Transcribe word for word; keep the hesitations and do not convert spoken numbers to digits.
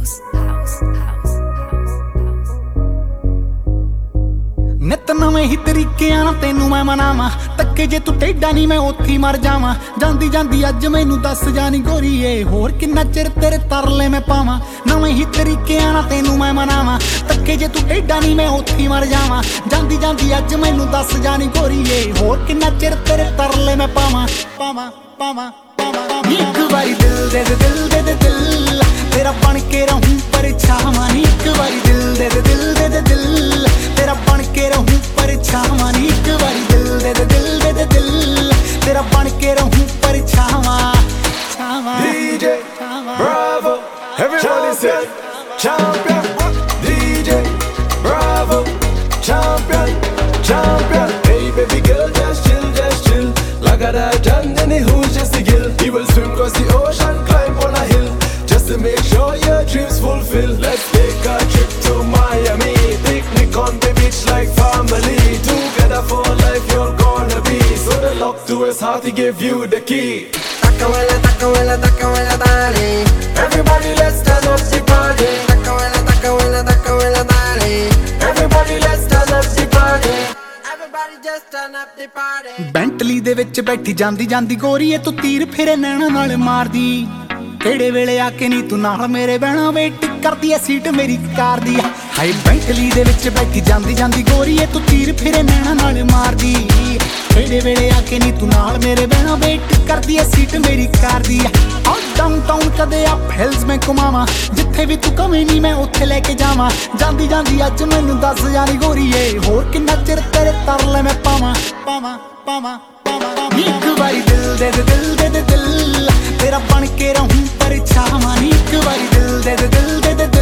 house, house, house, house. ਨਿਤ ਨਵੇਂ ਹੀ ਤਰੀਕਿਆਂ ਨਾਲ ਤੈਨੂੰ ਮੈਂ ਮਨਾਵਾਂ, ਤੱਕੇ ਜੇ ਤੂੰ ਟੇਢਾ ਨਹੀਂ ਮੈਂ ਉੱਥੇ ਮਰ ਜਾਵਾਂ। ਜਾਂਦੀ ਜਾਂਦੀ ਅੱਜ ਮੈਨੂੰ ਦੱਸ ਜਾਨੀ ਗੋਰੀਏ, ਹੋਰ ਕਿੰਨਾ ਚਿਰ ਤੇਰੇ ਤਰਲੇ ਮੈਂ ਪਾਵਾਂ। ਨਵੇਂ ਹੀ ਤਰੀਕਿਆਂ ਨਾਲ ਤੈਨੂੰ ਮੈਂ ਮਨਾਵਾਂ, ਤੱਕੇ ਜੇ ਤੂੰ ਟੇਢਾ ਨਹੀਂ ਮੈਂ ਉੱਥੇ ਮਰ ਜਾਵਾਂ। ਜਾਂਦੀ ਜਾਂਦੀ ਅੱਜ ਮੈਨੂੰ ਦੱਸ ਜਾਨੀ ਗੋਰੀਏ, ਹੋਰ ਕਿੰਨਾ ਚਿਰ ਤੇਰੇ ਤਰਲੇ ਮੈਂ ਪਾਵਾਂ ਪਾਵਾਂ ਪਾਵਾਂ ਪਾਵਾਂ। ਇੱਕ ਵਾਰੀ ਦਿਲ ਦੇ ਦੇ ਦਿਲ ਦੇ ਦੇ ਦਿਲ, ਤੇਰਾ ਬਣ ਕੇ ਰਹੂੰ ਪਰਛਾਵਾਂ। ਇੱਕ ਵਾਰੀ ਦਿਲ ਦੇ ਦੇ ਦਿਲ ਦੇ ਦੇ ਦਿਲ, ਤੇਰਾ ਬਣ ਕੇ ਰਹੂੰ ਪਰਛਾਵਾਂ। ਇੱਕ ਵਾਰੀ ਦਿਲ ਦੇ ਦੇ ਦਿਲ ਦੇ ਦੇ ਦਿਲ, ਤੇਰਾ ਬਣ ਕੇ ਰਹੂੰ ਪਰਛਾਵਾਂ ਛਾਵਾਂ। D J Bravo, everybody say champion. D J Bravo, champion, champion. Hey baby girl, just chill, just chill. Like a that and then who's just a gill. He will swim across the ocean, climb on a hill, just to make sure your dreams fulfill. Let's take a trip to Miami, picnic on the beach like family. Together for life you're gonna be, so the lock to his heart he gave you the key. Takawela, takawela, takawela, dale. Everybody let's turn up the party. Takawela, takawela, takawela, dale. Everybody let's turn up the party. Everybody just turn up the party. Bentley ਦੇ ਵਿੱਚ ਬੈਠੀ ਜਾਂਦੀ ਜਾਂਦੀ ਗੋਰੀਏ, ਤੂੰ ਤੀਰ ਫੇਰੇ ਨੈਣਾ ਨਾਲ ਮਾਰਦੀ। ਕਿਹੜੇ ਵੇਲੇ ਆ ਕੇ ਨੀ ਤੂੰ ਨਾਲ ਮੇਰੇ ਬਹਿਣਾ, ਵੇਟ ਕਰਦੀ ਐ ਸੀਟ ਮੇਰੀ ਕਾਰ ਦੀ। ਹਾਏ ਬੈਂਟਲੀ ਦੇ ਵਿੱਚ ਬੈਠੀ ਜਾਂਦੀ ਜਾਂਦੀ ਗੋਰੀਏ, ਤੂੰ ਤੀਰ ਫੇਰੇ ਨੈਣਾ ਨਾਲ ਮਾਰਦੀ। ਕਿਹੜੇ ਵੇਲੇ ਆ ਕੇ ਨੀ ਤੂੰ ਨਾਲ ਮੇਰੇ ਬਹਿਣਾ, ਵੇਟ ਕਰਦੀ ਐ ਸੀਟ ਮੇਰੀ ਕਾਰ ਦੀ। ਆ ਡਾਊਨਟਾਊਨ ਕਦੇ ਆ ਹਿਲਸ ਮੈਂ ਘੁਮਾਵਾਂ, ਜਿੱਥੇ ਵੀ ਤੂੰ ਕਵੇਂ ਨੀ ਮੈਂ ਉੱਥੇ ਲੈ ਕੇ ਜਾਵਾਂ। ਜਾਂਦੀ ਜਾਂਦੀ ਅੱਜ ਮੈਨੂੰ ਦੱਸ ਜਾਨੀ ਗੋਰੀਏ, ਹੋਰ ਕਿੰਨਾ ਚਿਰ ਤੇਰੇ ਤਰਲੇ ਮੈਂ ਪਾਵਾਂ ਪਾਵਾਂ ਪਾਵਾਂ ਪਾਵਾਂ। ਇੱਕ ਵਾਰੀ ਦਿਲ ਦੇ ਦੇ ਦਿਲ ਦੇ ਦੇ ਦਿਲ, ਤੇਰਾ ਬਣ ਕੇ ਰਹੂੰ ਪਰਛਾਵਾਂ। ਇੱਕ ਵਾਰੀ ਦਿਲ ਦੇ ਦੇ ਦਿਲ ਦੇ ਦੇ